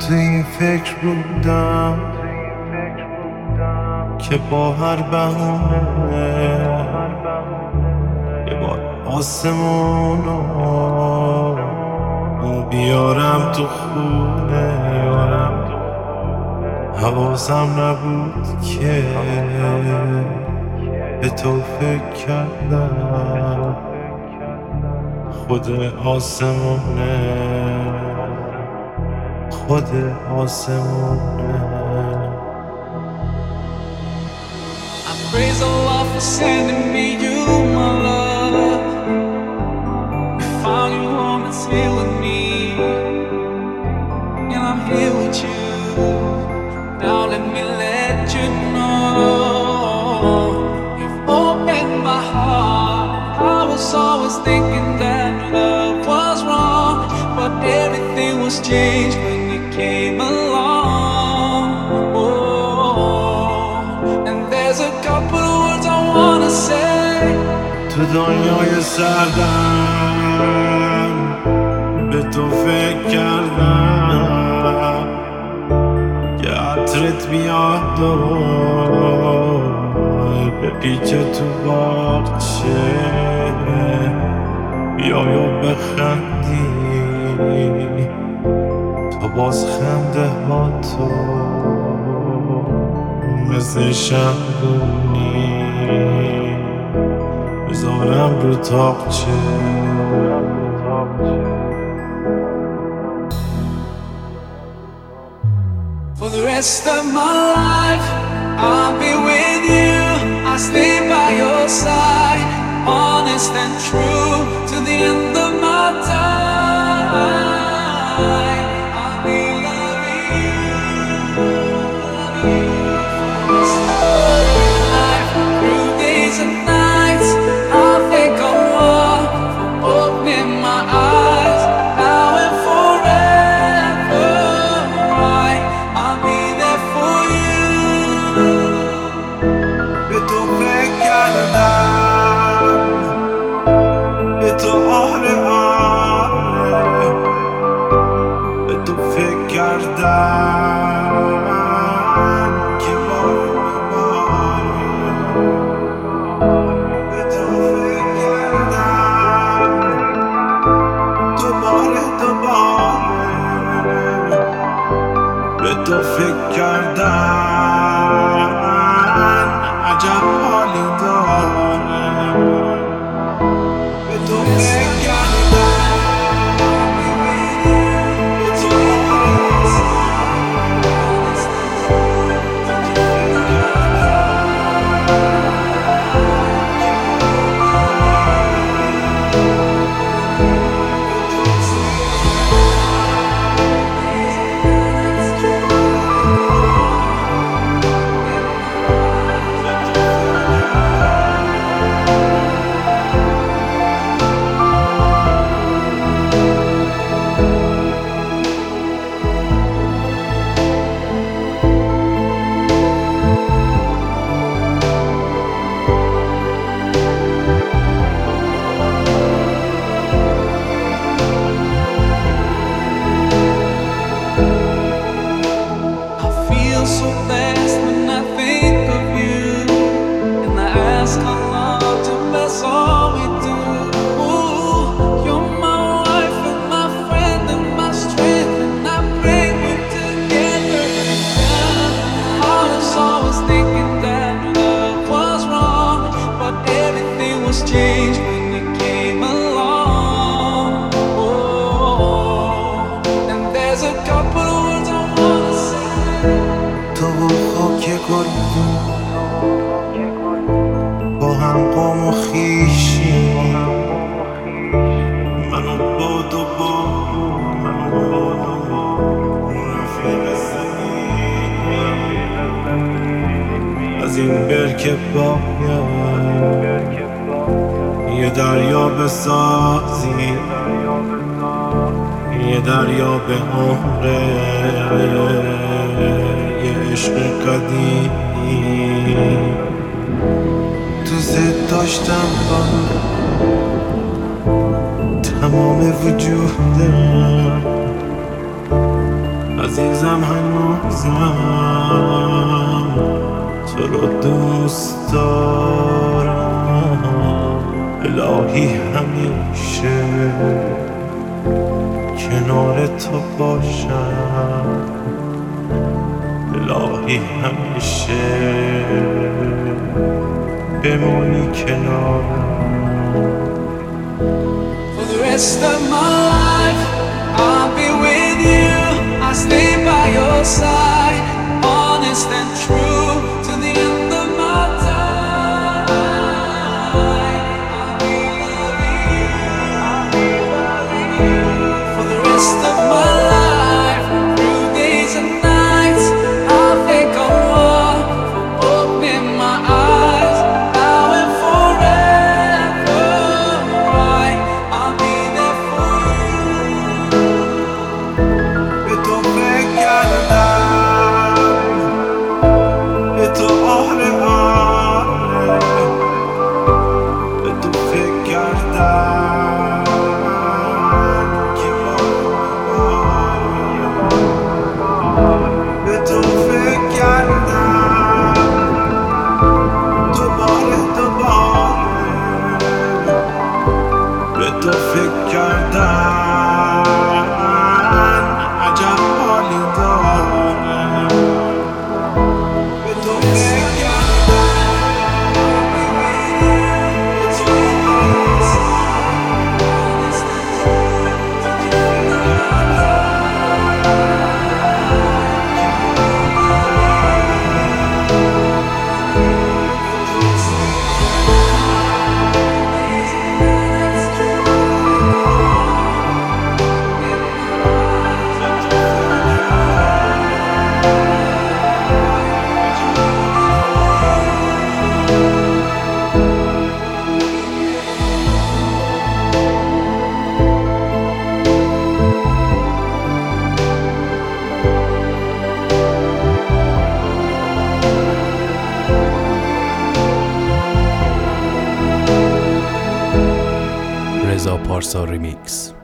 تو این فکر بودم که با هر بهونه یه بار آسمونو بیارم تو خونه. حواسم نبود که به تو فکر کردم خود آسمونه، خود آسمونه. I praise Allah for sending me you, my love. We found you home, it's here with me, and I'm here with you. Now let me let you know you've opened my heart. I was always thinking that love was wrong, but everything was changed when you came along. Oh, and there's a couple of words I wanna say. تو دنیای سردم به تو فکر کردم که عطرت بیاد و به پیچه تو باغچه بیای و بخندی تا باز خنده ها تو مثل شمدونی بذارم رو تاقچه. For the rest of my life, I'll be with you. I'll stay by your side, honest and true to the end of my time. I'll be loving you, loving you for the rest of my life. Through days and nights, I'll thank Allah for opening my eyes. Now and forever, I'll be there for you. به تو فکر کردم، به تو آره آره، به تو فکر کردم که بار بباره. به تو فکر کردم دوباره به تو فکر کردن عجب حالی داره. به تو فکر کردن به تو so blessed when I think of you, and I ask Allah to bless all we do. Ooh, you're my wife and my friend and my strength, and I pray we're together. Yeah. I was always thinking that love was wrong, but everything was changed when you came along. Oh, and there's a couple of words I wanna say. تو خاک گلدون با هم قوم و خویشی، منو باد و رفیق سنی از این برکه باید یه دریا بسازی، یه دریا به عمره، یه عشق قدیمی. دوست داشتم با تمام وجودم، از عزیزم هنوزم تو رو دوست دارم. الهی همیشه کنار تو باشم، الهی همیشه بمونی کنارم. For the rest of my life, I'll be with you. I'll stay by your side, honest and true to the end of my time. I'll be loving you. For the rest of my life, through days and nights, I'll think of what opening my eyes. Now and forever, I'll be there for you. به تو فکر کردم، به تو آره آره، به تو فکر کردم که به تو فکر کردم دوباره به تو فکر کردن عجب حالی داره. به تو فکر رضا پارسا ریمیکس.